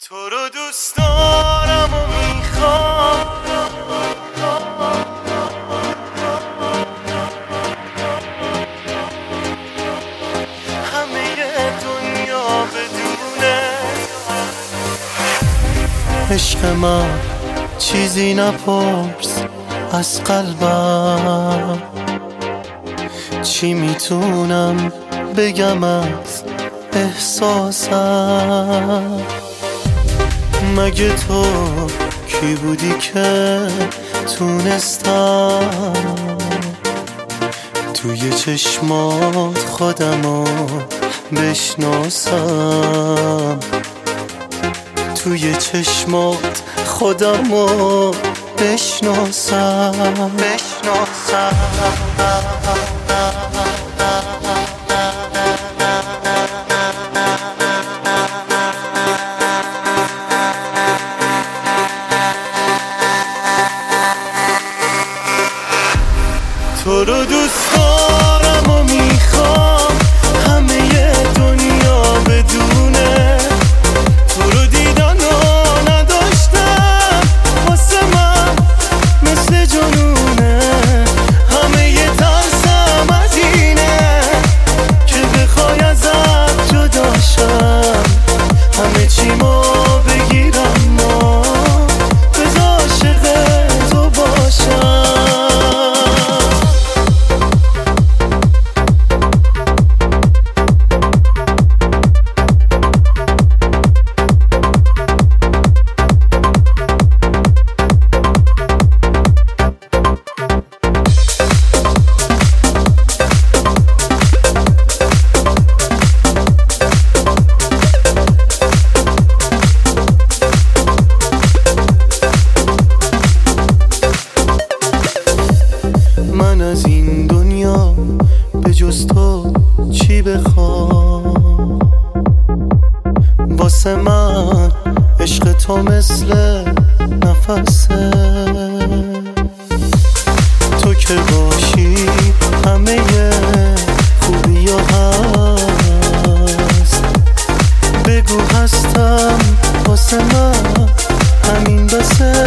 تو رو دوست دارم و میخوام، همه دنیا بدونه عشق من. چیزی نپرس از قلبم، چی میتونم بگم از احساسم. مگه تو کی بودی که تونستم توی چشمات خودمو بشناسم، توی چشمات خودمو بشناسم. تو رو دوست دارم و میخوام، همه دنیا بدونه تو رو دیدن و نداشتم، واسه من مثل جنونه. همه ترسم از اینه که بخوای ازت جدا شم، همه چیمو بگیرم و بذار عاشق تو باشم. من از این دنیا به جز تو چی بخوام؟ واسه من عشق تو مثل نفسه، تو که باشی همه خوبی ها هست. بگو هستم واسه من همین بسه.